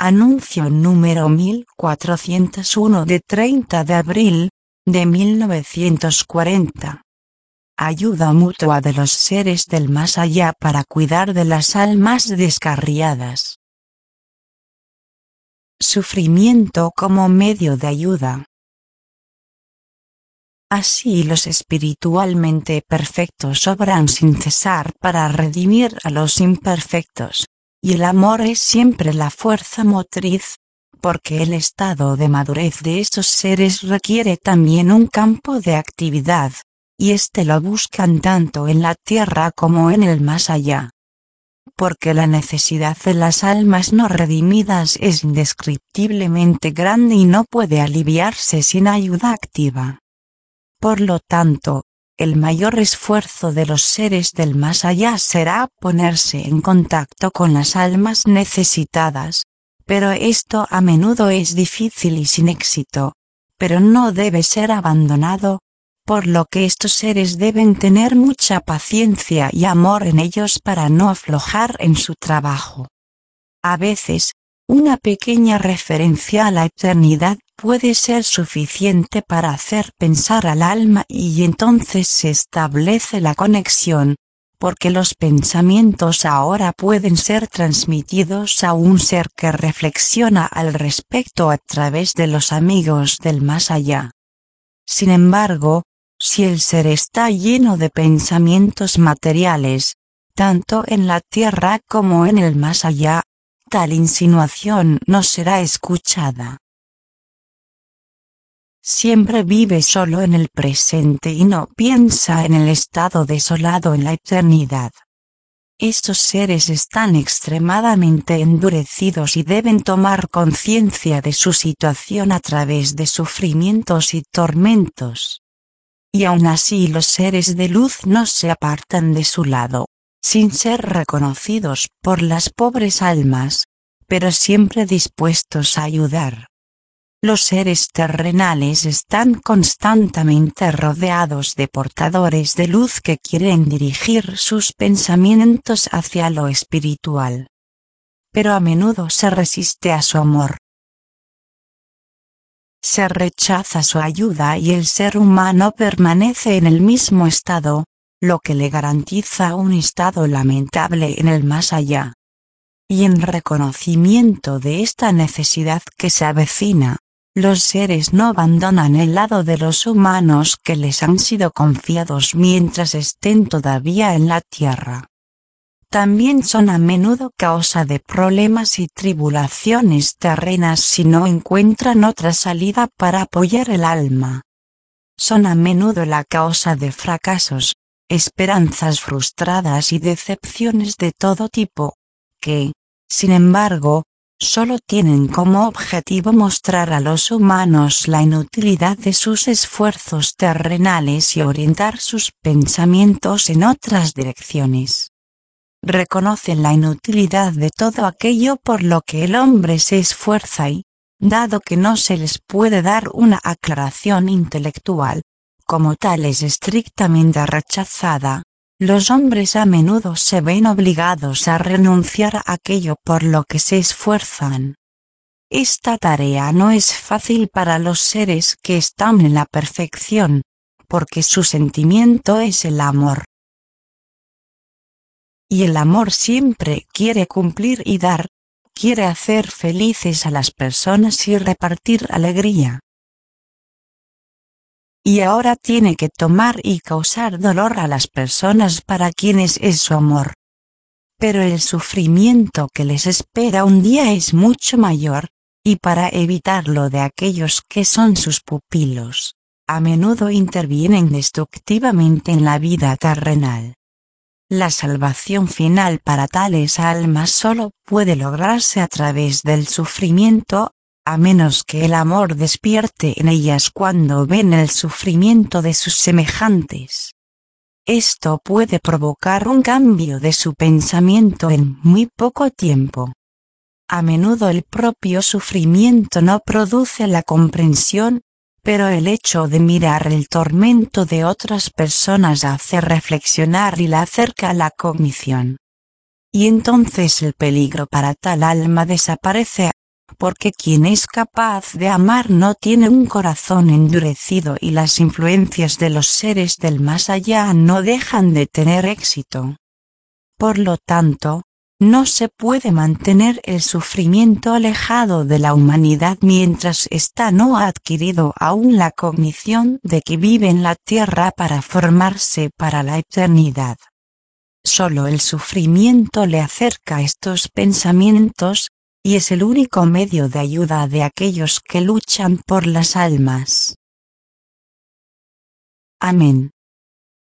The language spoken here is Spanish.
Anuncio número 1401 de 30 de abril, de 1940. Ayuda mutua de los seres del más allá para cuidar de las almas descarriadas. Sufrimiento como medio de ayuda. Así los espiritualmente perfectos obran sin cesar para redimir a los imperfectos, y el amor es siempre la fuerza motriz, porque el estado de madurez de estos seres requiere también un campo de actividad, y éste lo buscan tanto en la tierra como en el más allá. Porque la necesidad de las almas no redimidas es indescriptiblemente grande y no puede aliviarse sin ayuda activa. Por lo tanto, el mayor esfuerzo de los seres del más allá será ponerse en contacto con las almas necesitadas, pero esto a menudo es difícil y sin éxito, pero no debe ser abandonado, por lo que estos seres deben tener mucha paciencia y amor en ellos para no aflojar en su trabajo. A veces, una pequeña referencia a la eternidad puede ser suficiente para hacer pensar al alma y entonces se establece la conexión, porque los pensamientos ahora pueden ser transmitidos a un ser que reflexiona al respecto a través de los amigos del más allá. Sin embargo, si el ser está lleno de pensamientos materiales, tanto en la tierra como en el más allá, tal insinuación no será escuchada. Siempre vive solo en el presente y no piensa en el estado desolado en la eternidad. Estos seres están extremadamente endurecidos y deben tomar conciencia de su situación a través de sufrimientos y tormentos. Y aun así los seres de luz no se apartan de su lado, sin ser reconocidos por las pobres almas, pero siempre dispuestos a ayudar. Los seres terrenales están constantemente rodeados de portadores de luz que quieren dirigir sus pensamientos hacia lo espiritual. Pero a menudo se resiste a su amor. Se rechaza su ayuda y el ser humano permanece en el mismo estado, lo que le garantiza un estado lamentable en el más allá. Y en reconocimiento de esta necesidad que se avecina, los seres no abandonan el lado de los humanos que les han sido confiados mientras estén todavía en la tierra. También son a menudo causa de problemas y tribulaciones terrenas si no encuentran otra salida para apoyar el alma. Son a menudo la causa de fracasos, esperanzas frustradas y decepciones de todo tipo, que, sin embargo, solo tienen como objetivo mostrar a los humanos la inutilidad de sus esfuerzos terrenales y orientar sus pensamientos en otras direcciones. Reconocen la inutilidad de todo aquello por lo que el hombre se esfuerza y, dado que no se les puede dar una aclaración intelectual, como tal es estrictamente rechazada, los hombres a menudo se ven obligados a renunciar a aquello por lo que se esfuerzan. Esta tarea no es fácil para los seres que están en la perfección, porque su sentimiento es el amor. Y el amor siempre quiere cumplir y dar, quiere hacer felices a las personas y repartir alegría. Y ahora tiene que tomar y causar dolor a las personas para quienes es su amor. Pero el sufrimiento que les espera un día es mucho mayor, y para evitarlo de aquellos que son sus pupilos, a menudo intervienen destructivamente en la vida terrenal. La salvación final para tales almas solo puede lograrse a través del sufrimiento, a menos que el amor despierte en ellas cuando ven el sufrimiento de sus semejantes. Esto puede provocar un cambio de su pensamiento en muy poco tiempo. A menudo el propio sufrimiento no produce la comprensión, pero el hecho de mirar el tormento de otras personas hace reflexionar y la acerca a la cognición. Y entonces el peligro para tal alma desaparece, porque quien es capaz de amar no tiene un corazón endurecido y las influencias de los seres del más allá no dejan de tener éxito. Por lo tanto, no se puede mantener el sufrimiento alejado de la humanidad mientras ésta no ha adquirido aún la cognición de que vive en la tierra para formarse para la eternidad. Solo el sufrimiento le acerca a estos pensamientos, y es el único medio de ayuda de aquellos que luchan por las almas. Amén.